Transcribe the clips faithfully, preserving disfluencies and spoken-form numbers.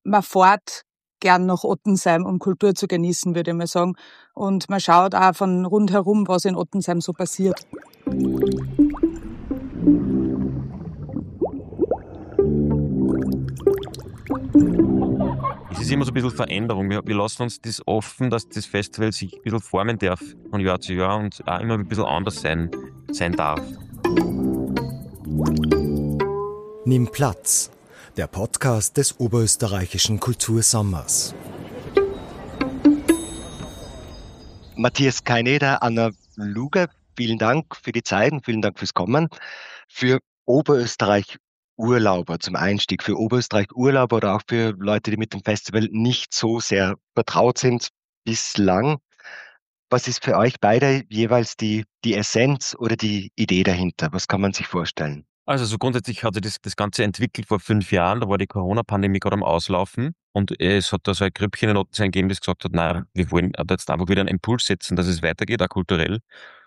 man fährt gern nach Ottensheim, um Kultur zu genießen, würde ich mal sagen. Und man schaut auch von rundherum, was in Ottensheim so passiert. Es ist immer so ein bisschen Veränderung. Wir, wir lassen uns das offen, dass das Festival sich ein bisschen formen darf von Jahr zu Jahr und auch immer ein bisschen anders sein, sein darf. Nimm Platz, der Podcast des Oberösterreichischen Kultursommers. Matthias Kaineder, Anna Luger, vielen Dank für die Zeit und vielen Dank fürs Kommen. Für Oberösterreich Urlauber zum Einstieg, für Oberösterreich Urlauber oder auch für Leute, die mit dem Festival nicht so sehr vertraut sind bislang. Was ist für euch beide jeweils die, die Essenz oder die Idee dahinter? Was kann man sich vorstellen? Also so grundsätzlich hat sich das, das Ganze entwickelt vor fünf Jahren. Da war die Corona-Pandemie gerade am Auslaufen und es hat da so ein Grüppchen in Ottensheim gegeben, das gesagt hat, nein, wir wollen da jetzt einfach wieder einen Impuls setzen, dass es weitergeht, auch kulturell.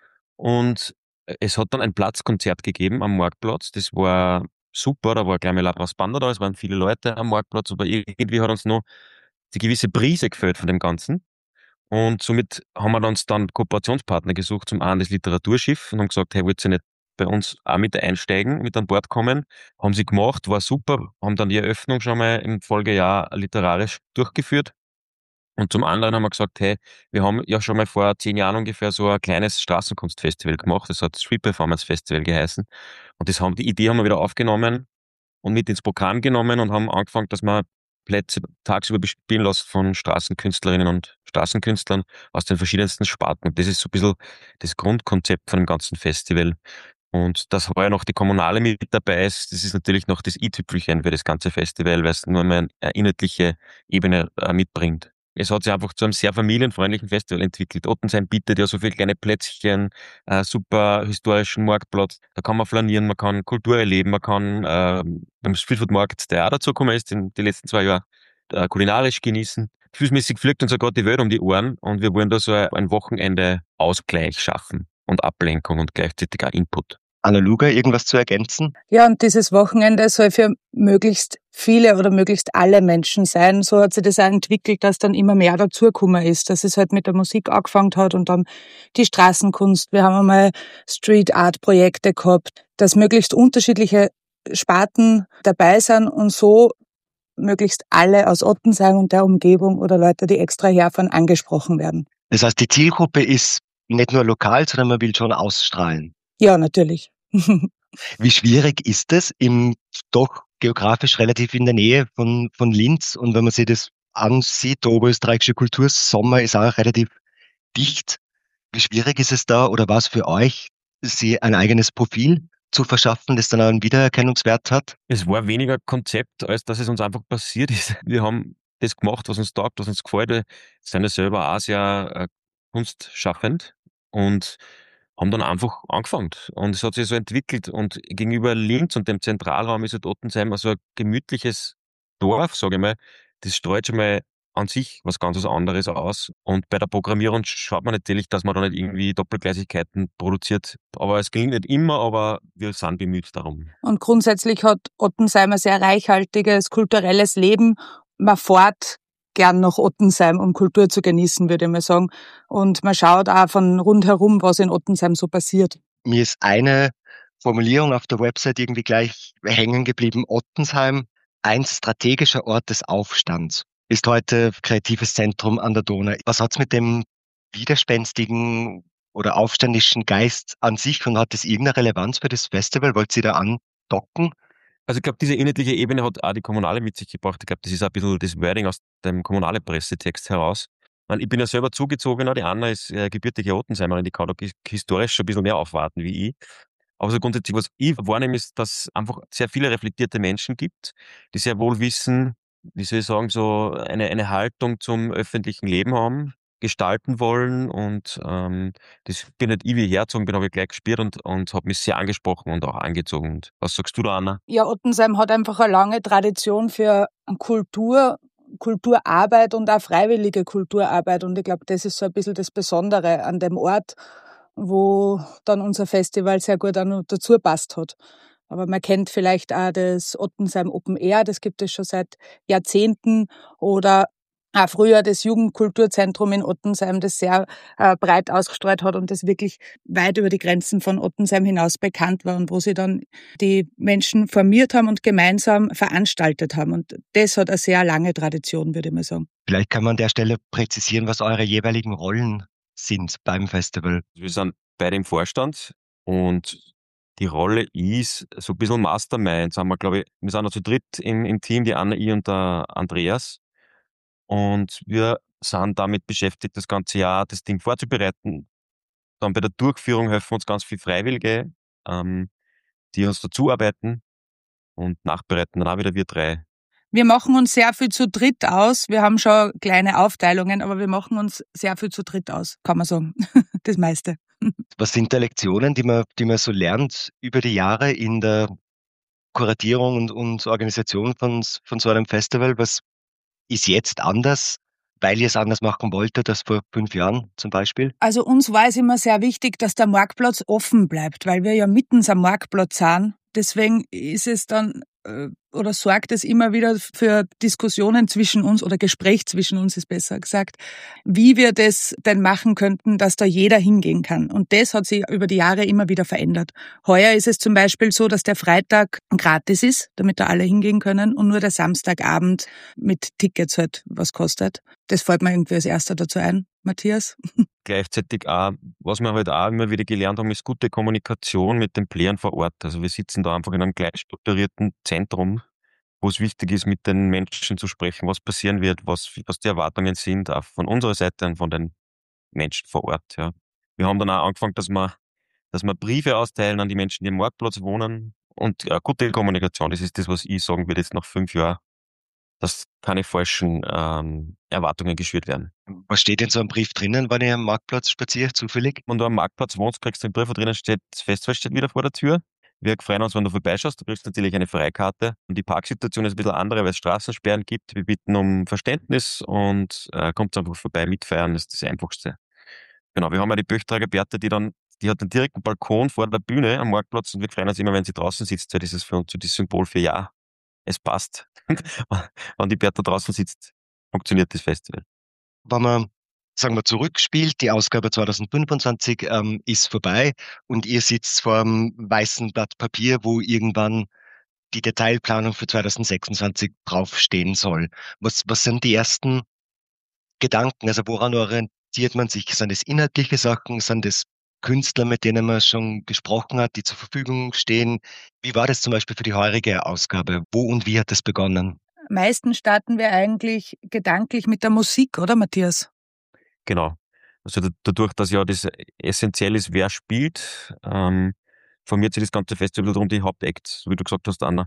Und es hat dann ein Platzkonzert gegeben am Marktplatz. Das war super, da war gleich mal Labras Banda da, es waren viele Leute am Marktplatz, aber irgendwie hat uns noch die gewisse Prise gefällt von dem Ganzen. Und somit haben wir uns dann Kooperationspartner gesucht, zum einen das Literaturschiff und haben gesagt, hey, wollt ihr nicht bei uns auch mit einsteigen, mit an Bord kommen? Haben sie gemacht, war super, haben dann die Eröffnung schon mal im Folgejahr literarisch durchgeführt. Und zum anderen haben wir gesagt, hey, wir haben ja schon mal vor zehn Jahren ungefähr so ein kleines Straßenkunstfestival gemacht, das hat Street Performance Festival geheißen. Und das haben, die Idee haben wir wieder aufgenommen und mit ins Programm genommen und haben angefangen, dass wir Plätze tagsüber bespielen lassen von Straßenkünstlerinnen und Straßenkünstlern aus den verschiedensten Sparten. Und das ist so ein bisschen das Grundkonzept von dem ganzen Festival. Und dass heuer noch die Kommunale mit dabei ist, das ist natürlich noch das i-Tüpfelchen für das ganze Festival, weil es nur mal eine inhaltliche Ebene äh, mitbringt. Es hat sich einfach zu einem sehr familienfreundlichen Festival entwickelt. Ottensheim bietet ja so viele kleine Plätzchen, äh, super historischen Marktplatz. Da kann man flanieren, man kann Kultur erleben, man kann äh, beim Streetfood Market, der auch dazugekommen ist, in die letzten zwei Jahre äh, kulinarisch genießen. Gefühlsmäßig fliegt uns ja gerade die Welt um die Ohren und wir wollen da so ein Wochenende Ausgleich schaffen und Ablenkung und gleichzeitig auch Input. Anna Luger, irgendwas zu ergänzen? Ja, und dieses Wochenende soll für möglichst viele oder möglichst alle Menschen sein. So hat sich das auch entwickelt, dass dann immer mehr dazugekommen ist, dass es halt mit der Musik angefangen hat und dann die Straßenkunst. Wir haben einmal Street Art Projekte gehabt, dass möglichst unterschiedliche Sparten dabei sind und so möglichst alle aus Ottensheim und der Umgebung oder Leute, die extra herfahren, angesprochen werden. Das heißt, die Zielgruppe ist nicht nur lokal, sondern man will schon ausstrahlen. Ja, natürlich. Wie schwierig ist es im doch geografisch relativ in der Nähe von, von Linz? Und wenn man sich das ansieht, der Oberösterreichische Kultursommer ist auch relativ dicht. Wie schwierig ist es da oder was für euch, sie ein eigenes Profil zu verschaffen, das dann auch einen Wiedererkennungswert hat? Es war weniger Konzept, als dass es uns einfach passiert ist. Wir haben das gemacht, was uns taugt, was uns gefällt. Wir sind ja selber auch sehr äh, kunstschaffend und haben dann einfach angefangen. Und es hat sich so entwickelt. Und gegenüber Linz und dem Zentralraum ist halt Ottensheim also ein gemütliches Dorf, sage ich mal. Das streut schon mal an sich was ganz was anderes aus. Und bei der Programmierung schaut man natürlich, dass man da nicht irgendwie Doppelgleisigkeiten produziert. Aber es gelingt nicht immer, aber wir sind bemüht darum. Und grundsätzlich hat Ottensheim ein sehr reichhaltiges kulturelles Leben. Man fährt gern nach Ottensheim, um Kultur zu genießen, würde ich mal sagen. Und man schaut auch von rundherum, was in Ottensheim so passiert. Mir ist eine Formulierung auf der Website irgendwie gleich hängen geblieben. Ottensheim, ein strategischer Ort des Aufstands, ist heute kreatives Zentrum an der Donau. Was hat's mit dem widerspenstigen oder aufständischen Geist an sich und hat das irgendeine Relevanz für das Festival? Wollt ihr da andocken? Also ich glaube, diese inhaltliche Ebene hat auch die Kommunale mit sich gebracht. Ich glaube, das ist auch ein bisschen das Wording aus dem kommunale Pressetext heraus. Ich bin ja selber Zugezogener, die Anna ist äh, gebürtige Ottensheimerin, die kann da historisch schon ein bisschen mehr aufwarten wie ich. Aber so grundsätzlich, was ich wahrnehme, ist, dass es einfach sehr viele reflektierte Menschen gibt, die sehr wohl wissen, wie soll ich sagen, so eine, eine Haltung zum öffentlichen Leben haben, gestalten wollen und ähm, das bin nicht ich, wie ich hergezogen bin, habe ich gleich gespürt und, und habe mich sehr angesprochen und auch angezogen. Und was sagst du da, Anna? Ja, Ottensheim hat einfach eine lange Tradition für Kultur, Kulturarbeit und auch freiwillige Kulturarbeit und ich glaube, das ist so ein bisschen das Besondere an dem Ort, wo dann unser Festival sehr gut auch noch dazu passt hat. Aber man kennt vielleicht auch das Ottensheim Open Air, das gibt es schon seit Jahrzehnten. Oder auch früher das Jugendkulturzentrum in Ottensheim, das sehr äh, breit ausgestreut hat und das wirklich weit über die Grenzen von Ottensheim hinaus bekannt war und wo sie dann die Menschen formiert haben und gemeinsam veranstaltet haben. Und das hat eine sehr lange Tradition, würde ich mal sagen. Vielleicht kann man an der Stelle präzisieren, was eure jeweiligen Rollen sind beim Festival. Wir sind beide im Vorstand und die Rolle ist so ein bisschen Mastermind. Sind wir, glaube ich, wir sind noch zu dritt im, im Team, die Anna, ich und der Andreas. Und wir sind damit beschäftigt, das ganze Jahr das Ding vorzubereiten. Dann bei der Durchführung helfen uns ganz viele Freiwillige, ähm, die uns dazuarbeiten und nachbereiten dann auch wieder wir drei. Wir machen uns sehr viel zu dritt aus. Wir haben schon kleine Aufteilungen, aber wir machen uns sehr viel zu dritt aus, kann man sagen. Das meiste. Was sind da Lektionen, die man, die man so lernt über die Jahre in der Kuratierung und, und Organisation von, von so einem Festival? Was ist jetzt anders, weil ihr es anders machen wolltet als vor fünf Jahren zum Beispiel? Also uns war es immer sehr wichtig, dass der Marktplatz offen bleibt, weil wir ja mitten am Marktplatz sind. Deswegen ist es dann äh, oder sorgt es immer wieder für Diskussionen zwischen uns oder Gespräch zwischen uns, ist besser gesagt, wie wir das denn machen könnten, dass da jeder hingehen kann. Und das hat sich über die Jahre immer wieder verändert. Heuer ist es zum Beispiel so, dass der Freitag gratis ist, damit da alle hingehen können und nur der Samstagabend mit Tickets halt was kostet. Das fällt mir irgendwie als erster dazu ein. Matthias? Gleichzeitig auch, was wir halt auch immer wieder gelernt haben, ist gute Kommunikation mit den Playern vor Ort. Also wir sitzen da einfach in einem gleich strukturierten Zentrum, wo es wichtig ist, mit den Menschen zu sprechen, was passieren wird, was, was die Erwartungen sind, auch von unserer Seite und von den Menschen vor Ort. Ja. Wir haben dann auch angefangen, dass wir, dass wir Briefe austeilen an die Menschen, die am Marktplatz wohnen. Und ja, gute Kommunikation, das ist das, was ich sagen würde jetzt nach fünf Jahren, dass keine falschen ähm, Erwartungen geschürt werden. Was steht in so einem Brief drinnen, wenn ihr am Marktplatz spaziert, zufällig? Wenn du am Marktplatz wohnst, kriegst du einen Brief, wo drinnen steht, das Festival steht wieder vor der Tür. Wir freuen uns, wenn du vorbeischaust. Du kriegst natürlich eine Freikarte. Und die Parksituation ist ein bisschen andere, weil es Straßensperren gibt. Wir bitten um Verständnis und äh, kommt einfach vorbei, mitfeiern. Das ist das Einfachste. Genau, wir haben ja die Böchtrager Bertha, die dann, die hat einen direkten Balkon vor der Bühne am Marktplatz und wir freuen uns immer, wenn sie draußen sitzt, weil das ist für uns so das Symbol für ja, es passt. Wenn die Bertha draußen sitzt, funktioniert das Festival. Wenn man, sagen wir, zurückspielt, die Ausgabe zwanzig fünfundzwanzig ähm, ist vorbei und ihr sitzt vor einem weißen Blatt Papier, wo irgendwann die Detailplanung für zwanzig sechsundzwanzig draufstehen soll. Was, was sind die ersten Gedanken? Also woran orientiert man sich? Sind es inhaltliche Sachen? Sind es Künstler, mit denen man schon gesprochen hat, die zur Verfügung stehen? Wie war das zum Beispiel für die heurige Ausgabe? Wo und wie hat das begonnen? Meistens starten wir eigentlich gedanklich mit der Musik, oder Matthias? Genau. Also da, dadurch, dass ja das essentiell ist, wer spielt, ähm, formiert sich das ganze Festival um die Hauptacts, wie du gesagt hast, Anna.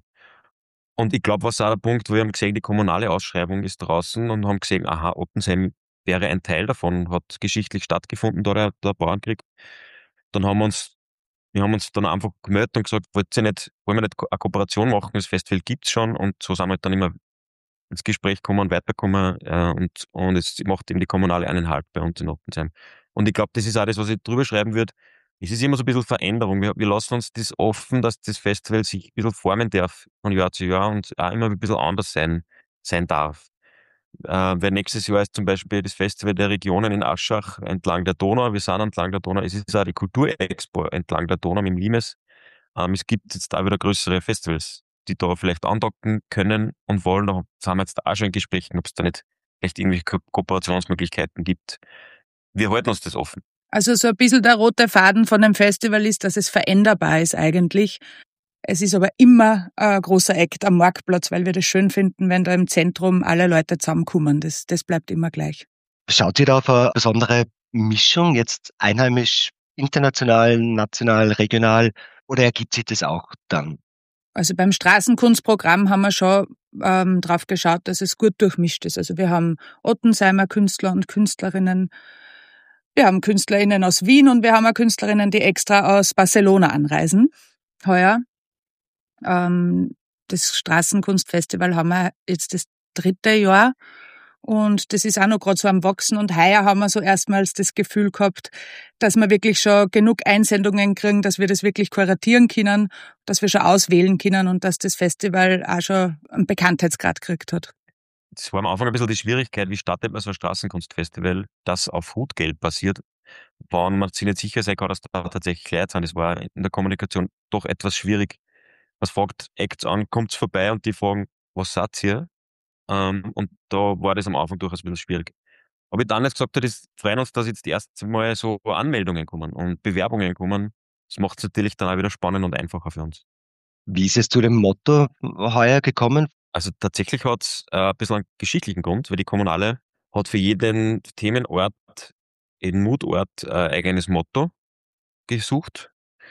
Und ich glaube, was auch der Punkt, wo wir haben gesehen, die kommunale Ausschreibung ist draußen und haben gesehen, aha, Ottensheim wäre ein Teil davon, hat geschichtlich stattgefunden, da der, der Bauernkrieg. Dann haben wir uns, wir haben uns dann einfach gemeldet und gesagt, wollt ihr nicht, wollen wir nicht eine Kooperation machen, das Festival gibt's schon und so sind wir dann immer ins Gespräch kommen, weiterkommen äh, und, und es macht eben die kommunale eineinhalb bei uns in Ottensheim. Und ich glaube, das ist auch das, was ich drüber schreiben würde. Es ist immer so ein bisschen Veränderung. Wir, wir lassen uns das offen, dass das Festival sich ein bisschen formen darf von Jahr zu Jahr und auch immer ein bisschen anders sein, sein darf. Äh, weil nächstes Jahr ist zum Beispiel das Festival der Regionen in Aschach entlang der Donau. Wir sind entlang der Donau. Es ist auch die Kulturexpo entlang der Donau mit Limes. Ähm, es gibt jetzt da wieder größere Festivals, die da vielleicht andocken können und wollen. Da sind wir jetzt auch schon in Gesprächen, ob es da nicht vielleicht irgendwelche Ko- Kooperationsmöglichkeiten gibt. Wir halten uns das offen. Also so ein bisschen der rote Faden von dem Festival ist, dass es veränderbar ist eigentlich. Es ist aber immer ein großer Act am Marktplatz, weil wir das schön finden, wenn da im Zentrum alle Leute zusammenkommen. Das, das bleibt immer gleich. Schaut ihr da auf eine besondere Mischung, jetzt einheimisch, international, national, regional, oder ergibt sich das auch dann? Also beim Straßenkunstprogramm haben wir schon ähm, drauf geschaut, dass es gut durchmischt ist. Also wir haben Ottensheimer Künstler und Künstlerinnen, wir haben KünstlerInnen aus Wien und wir haben auch Künstlerinnen, die extra aus Barcelona anreisen. Heuer. Ähm, das Straßenkunstfestival haben wir jetzt das dritte Jahr Und das ist auch noch gerade so am Wachsen. Und heuer haben wir so erstmals das Gefühl gehabt, dass wir wirklich schon genug Einsendungen kriegen, dass wir das wirklich kuratieren können, dass wir schon auswählen können und dass das Festival auch schon einen Bekanntheitsgrad gekriegt hat. Das war am Anfang ein bisschen die Schwierigkeit, wie startet man so ein Straßenkunstfestival, das auf Hutgeld basiert, wann man sich nicht sicher sein kann, dass da tatsächlich Leute sind. Das war in der Kommunikation doch etwas schwierig. Man fragt Acts an, kommt's vorbei und die fragen, was seid ihr? Ähm, und da war das am Anfang durchaus ein bisschen schwierig. Aber ich dann jetzt gesagt habe, das freuen uns, dass jetzt erst mal so Anmeldungen kommen und Bewerbungen kommen. Das macht es natürlich dann auch wieder spannend und einfacher für uns. Wie ist es zu dem Motto heuer gekommen? Also tatsächlich hat es äh, ein bisschen einen geschichtlichen Grund, weil die Kommunale hat für jeden Themenort, jeden Mutort äh, ein eigenes Motto gesucht.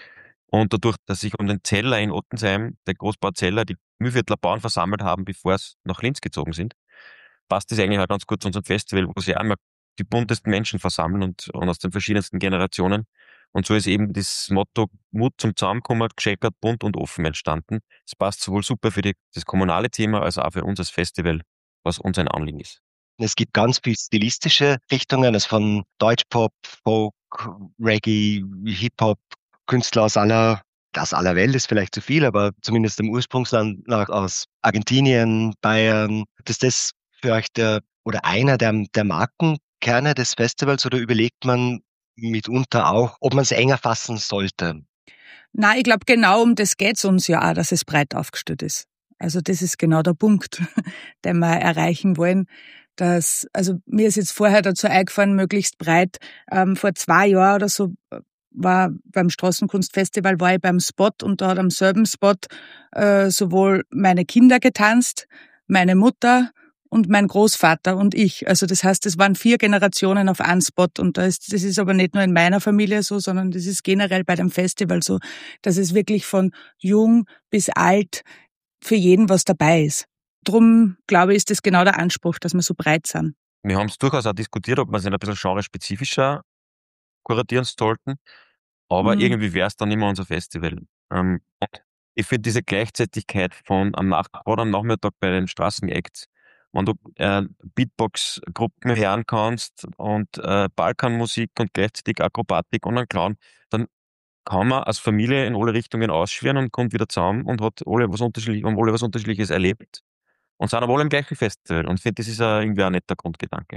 Und dadurch, dass sich um den Zeller in Ottensheim, der Großbau Zeller, die Mühlviertler Bauern versammelt haben, bevor es nach Linz gezogen sind, passt das eigentlich auch ganz gut zu unserem Festival, wo sich einmal die buntesten Menschen versammeln und, und aus den verschiedensten Generationen. Und so ist eben das Motto Mut zum Zusammenkommen, gescheckert, bunt und offen entstanden. Es passt sowohl super für die, das kommunale Thema als auch für uns als Festival, was uns ein Anliegen ist. Es gibt ganz viele stilistische Richtungen, also von Deutschpop, Folk, Reggae, Hip-Hop, Künstler aus aller, aus aller Welt ist vielleicht zu viel, aber zumindest im Ursprungsland nach, aus Argentinien, Bayern. Ist das für euch der oder einer der, der Markenkerne des Festivals oder überlegt man mitunter auch, ob man es enger fassen sollte? Na, ich glaube, genau um das geht's uns ja auch, dass es breit aufgestellt ist. Also das ist genau der Punkt, den wir erreichen wollen. Dass, also mir ist jetzt vorher dazu eingefallen, möglichst breit. Ähm, vor zwei Jahren oder so war beim Straßenkunstfestival, war ich beim Spot und da hat am selben Spot äh, sowohl meine Kinder getanzt, meine Mutter und mein Großvater und ich. Also das heißt, es waren vier Generationen auf einen Spot und da ist, das ist aber nicht nur in meiner Familie so, sondern das ist generell bei dem Festival so, dass es wirklich von jung bis alt für jeden was dabei ist. Drum, glaube ich, ist das genau der Anspruch, dass wir so breit sind. Wir haben es durchaus auch diskutiert, ob wir es ein bisschen genrespezifischer kuratieren sollten, aber Mhm. irgendwie wäre es dann immer unser Festival. Ähm, und ich finde diese Gleichzeitigkeit von am Nach oder am Nachmittag bei den Straßenacts, wenn du äh, Beatbox-Gruppen hören kannst und äh, Balkanmusik und gleichzeitig Akrobatik und einen Clown, dann kann man als Familie in alle Richtungen ausschweren und kommt wieder zusammen und hat alle was unterschiedliches, haben alle was Unterschiedliches erlebt und sind aber alle im gleichen Festival. Und ich finde, das ist ein, irgendwie ein netter Grundgedanke.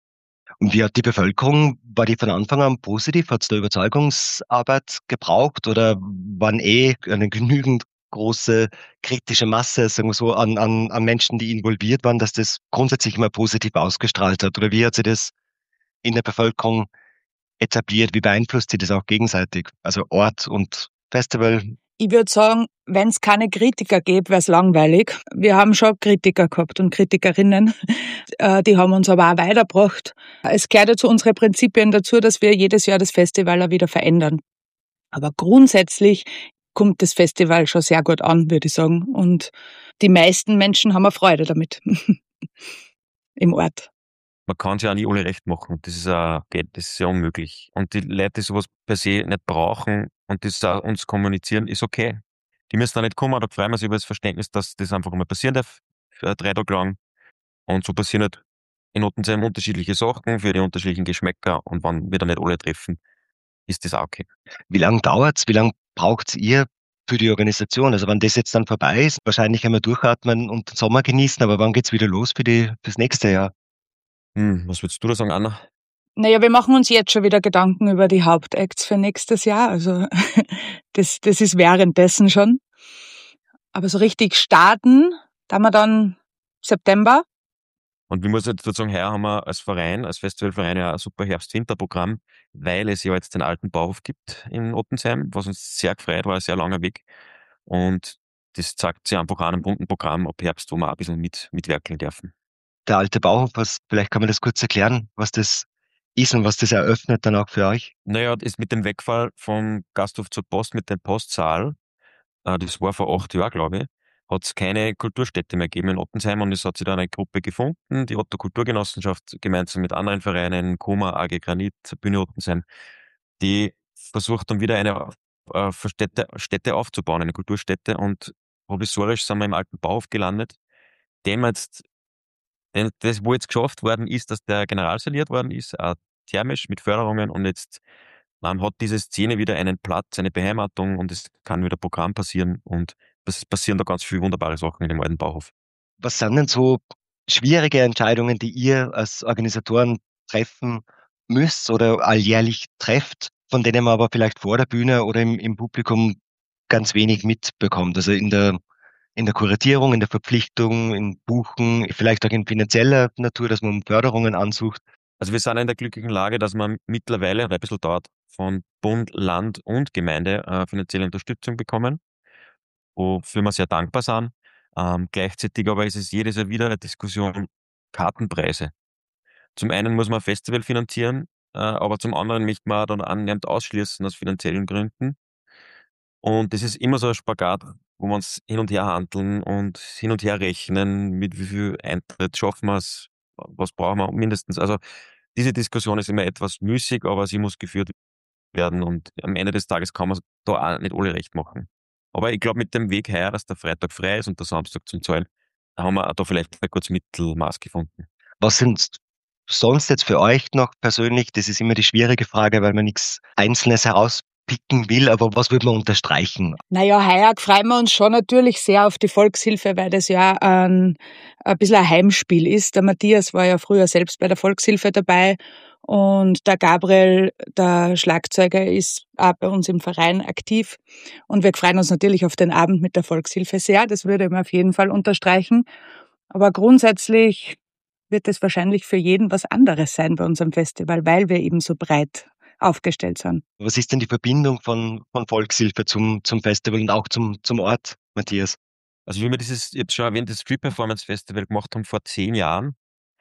Und wie hat die Bevölkerung, war die von Anfang an positiv? Hat es da Überzeugungsarbeit gebraucht oder waren eh eine genügend große kritische Masse, sagen wir so, an, an, an Menschen, die involviert waren, dass das grundsätzlich immer positiv ausgestrahlt hat? Oder wie hat sich das in der Bevölkerung etabliert? Wie beeinflusst sie das auch gegenseitig? Also Ort und Festival? Ich würde sagen, wenn es keine Kritiker gäbe, wäre es langweilig. Wir haben schon Kritiker gehabt und Kritikerinnen, äh, die haben uns aber auch weitergebracht. Es gehört ja zu unseren Prinzipien dazu, dass wir jedes Jahr das Festival auch wieder verändern. Aber grundsätzlich kommt das Festival schon sehr gut an, würde ich sagen. Und die meisten Menschen haben eine Freude damit im Ort. Man kann es ja auch nie alle recht machen. Das ist ja, geht, das ist ja unmöglich. Und die Leute, die sowas per se nicht brauchen und das auch uns kommunizieren, ist okay. Die müssen da nicht kommen, da freuen wir uns über das Verständnis, dass das einfach mal passieren darf, für drei Tage lang. Und so passieren halt in Ottensheim unterschiedliche Sachen für die unterschiedlichen Geschmäcker und wenn wir da nicht alle treffen, ist das auch okay. Wie lange dauert's? Wie lange braucht's ihr für die Organisation? Also wenn das jetzt dann vorbei ist, wahrscheinlich einmal durchatmen und den Sommer genießen, aber wann geht's wieder los für die, fürs nächste Jahr? Hm, was würdest du da sagen, Anna? Naja, wir machen uns jetzt schon wieder Gedanken über die Hauptacts für nächstes Jahr. Also das, das ist währenddessen schon. Aber so richtig starten, da haben wir dann September. Und wie muss ich dazu sagen, heuer haben wir als Verein, als Festivalverein ja ein super Herbst-Winter-Programm, weil es ja jetzt den alten Bauhof gibt in Ottensheim, was uns sehr gefreut war, ein sehr langer Weg. Und das zeigt sich einfach an einem bunten Programm ab Herbst, wo wir auch ein bisschen mit, mitwerkeln dürfen. Der alte Bauhof, was, vielleicht kann man das kurz erklären, was das ist und was das eröffnet dann auch für euch? Naja, das mit dem Wegfall vom Gasthof zur Post mit dem Postsaal, äh, das war vor acht Jahren, glaube ich, hat es keine Kulturstätte mehr gegeben in Ottensheim und es hat sich dann eine Gruppe gefunden, die Otto Kulturgenossenschaft, gemeinsam mit anderen Vereinen, Koma, A G Granit, Bühne Ottensheim, die versucht dann wieder eine äh, Stätte, Stätte aufzubauen, eine Kulturstätte, und provisorisch sind wir im alten Bauhof gelandet, den wir jetzt denn das, wo jetzt geschafft worden ist, dass der generalsaniert worden ist, auch thermisch mit Förderungen und jetzt man hat diese Szene wieder einen Platz, eine Beheimatung und es kann wieder Programm passieren und es passieren da ganz viele wunderbare Sachen in dem alten Bauhof. Was sind denn so schwierige Entscheidungen, die ihr als Organisatoren treffen müsst oder alljährlich trefft, von denen man aber vielleicht vor der Bühne oder im, im Publikum ganz wenig mitbekommt? Also in der, in der Kuratierung, in der Verpflichtung, in Buchen, vielleicht auch in finanzieller Natur, dass man um Förderungen ansucht. Also wir sind in der glücklichen Lage, dass man mittlerweile, ein bisschen dauert, von Bund, Land und Gemeinde äh, finanzielle Unterstützung bekommen, wofür wir sehr dankbar sind. Ähm, gleichzeitig aber ist es jedes Jahr wieder eine Diskussion, Kartenpreise. Zum einen muss man ein Festival finanzieren, äh, aber zum anderen möchte man dann annähernd ausschließen aus finanziellen Gründen. Und das ist immer so ein Spagat, wo wir uns hin und her handeln und hin und her rechnen, mit wie viel Eintritt schaffen wir es, was brauchen wir mindestens. Also diese Diskussion ist immer etwas müßig, aber sie muss geführt werden und am Ende des Tages kann man da auch nicht alle recht machen. Aber ich glaube, mit dem Weg her, dass der Freitag frei ist und der Samstag zum Zahlen, haben wir da vielleicht ein kurzes Mittelmaß gefunden. Was sind sonst jetzt für euch noch persönlich, das ist immer die schwierige Frage, weil man nichts Einzelnes herauspicken will, aber was würde man unterstreichen? Naja, heuer freuen wir uns schon natürlich sehr auf die Volkshilfe, weil das ja ein, ein bisschen ein Heimspiel ist. Der Matthias war ja früher selbst bei der Volkshilfe dabei und der Gabriel, der Schlagzeuger, ist auch bei uns im Verein aktiv. Und wir freuen uns natürlich auf den Abend mit der Volkshilfe sehr. Das würde ich auf jeden Fall unterstreichen. Aber grundsätzlich wird es wahrscheinlich für jeden was anderes sein bei unserem Festival, weil wir eben so breit aufgestellt sind. Was ist denn die Verbindung von, von Volkshilfe zum, zum Festival und auch zum, zum Ort, Matthias? Also wie wir dieses, ich habe schon erwähnt, das Street Performance Festival gemacht haben vor zehn Jahren,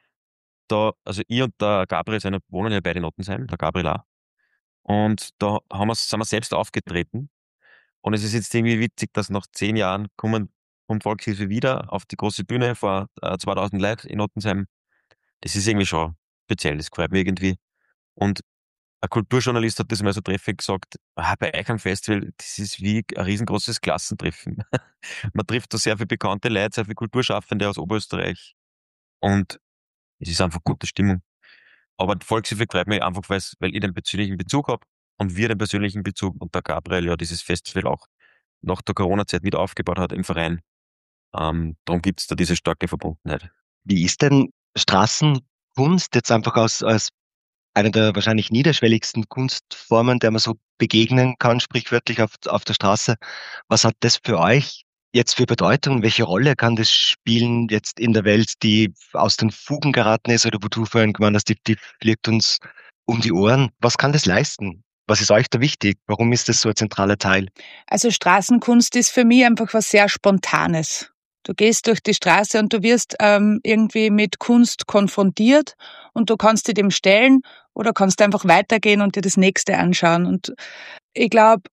da, also ich und der Gabriel sind, wohnen ja beide in Ottensheim, der Gabriel auch. Und da haben wir, sind wir selbst aufgetreten. Und es ist jetzt irgendwie witzig, dass nach zehn Jahren kommen vom Volkshilfe wieder auf die große Bühne vor äh, zweitausend Leuten in Ottensheim. Das ist irgendwie schon speziell, das gefällt mir irgendwie. Und ein Kulturjournalist hat das mal so treffend gesagt, ah, bei euch am Festival, das ist wie ein riesengroßes Klassentreffen. Man trifft da sehr viele bekannte Leute, sehr viele Kulturschaffende aus Oberösterreich. Und es ist einfach gute Stimmung. Aber die Volkshilfe freut mich einfach, weil ich den persönlichen Bezug habe und wir den persönlichen Bezug und der Gabriel ja dieses Festival auch nach der Corona-Zeit wieder aufgebaut hat im Verein. Ähm, darum gibt es da diese starke Verbundenheit. Wie ist denn Straßenkunst jetzt einfach aus, als eine der wahrscheinlich niederschwelligsten Kunstformen, der man so begegnen kann, sprichwörtlich auf, auf der Straße? Was hat das für euch jetzt für Bedeutung? Welche Rolle kann das spielen jetzt in der Welt, die aus den Fugen geraten ist oder wo du vorhin gemeint hast, die, die fliegt uns um die Ohren? Was kann das leisten? Was ist euch da wichtig? Warum ist das so ein zentraler Teil? Also Straßenkunst ist für mich einfach was sehr Spontanes. Du gehst durch die Straße und du wirst ähm, irgendwie mit Kunst konfrontiert und du kannst dir dem stellen oder kannst einfach weitergehen und dir das Nächste anschauen. Und ich glaube,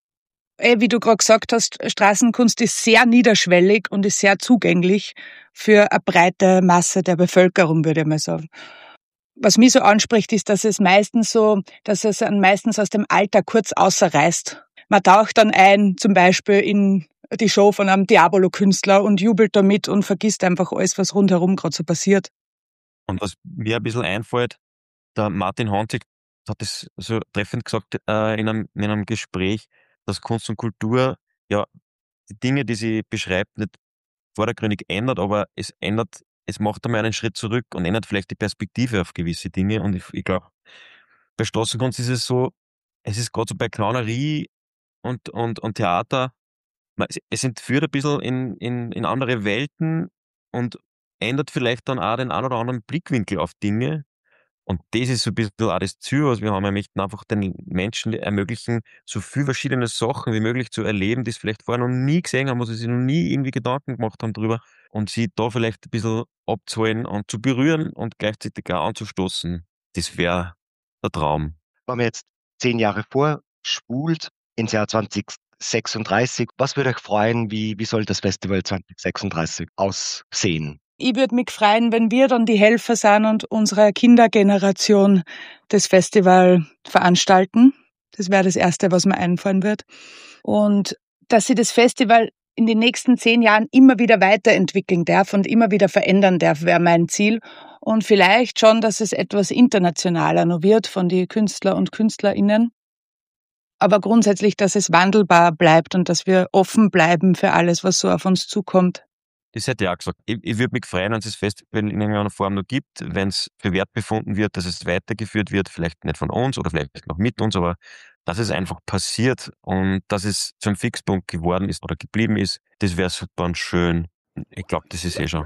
wie du gerade gesagt hast, Straßenkunst ist sehr niederschwellig und ist sehr zugänglich für eine breite Masse der Bevölkerung, würde ich mal sagen. Was mich so anspricht, ist, dass es meistens so, dass es meistens aus dem Alltag kurz außerreißt. Man taucht dann ein, zum Beispiel in die Show von einem Diabolo-Künstler und jubelt damit und vergisst einfach alles, was rundherum gerade so passiert. Und was mir ein bisschen einfällt, der Martin Honzig hat es so treffend gesagt äh, in, einem, in einem Gespräch, dass Kunst und Kultur ja die Dinge, die sie beschreibt, nicht vordergründig ändert, aber es ändert, es macht einmal einen Schritt zurück und ändert vielleicht die Perspektive auf gewisse Dinge. Und ich, ich glaube, bei Straßenkunst ist es so, es ist gerade so bei Clownerie und, und, und Theater, man, es entführt ein bisschen in, in, in andere Welten und ändert vielleicht dann auch den einen oder anderen Blickwinkel auf Dinge. Und das ist so ein bisschen auch das Ziel, was wir haben. Wir möchten einfach den Menschen ermöglichen, so viel verschiedene Sachen wie möglich zu erleben, die sie vielleicht vorher noch nie gesehen haben, wo sie sich noch nie irgendwie Gedanken gemacht haben drüber. Und sie da vielleicht ein bisschen abzuholen und zu berühren und gleichzeitig auch anzustoßen. Das wäre der Traum. Wenn man jetzt zehn Jahre vorspult ins Jahr zwanzig sechsunddreißig, was würde euch freuen, wie, wie soll das Festival zwanzig sechsunddreißig aussehen? Ich würde mich freuen, wenn wir dann die Helfer sind und unsere Kindergeneration das Festival veranstalten. Das wäre das Erste, was mir einfallen wird. Und dass sie das Festival in den nächsten zehn Jahren immer wieder weiterentwickeln darf und immer wieder verändern darf, wäre mein Ziel. Und vielleicht schon, dass es etwas internationaler noch wird von den Künstler und KünstlerInnen. Aber grundsätzlich, dass es wandelbar bleibt und dass wir offen bleiben für alles, was so auf uns zukommt. Das hätte ich auch gesagt. Ich, ich würde mich freuen, wenn es das Festival in irgendeiner Form noch gibt, wenn es für wert befunden wird, dass es weitergeführt wird, vielleicht nicht von uns oder vielleicht noch mit uns, aber dass es einfach passiert und dass es zum Fixpunkt geworden ist oder geblieben ist, das wäre super und schön. Ich glaube, das ist eh schon.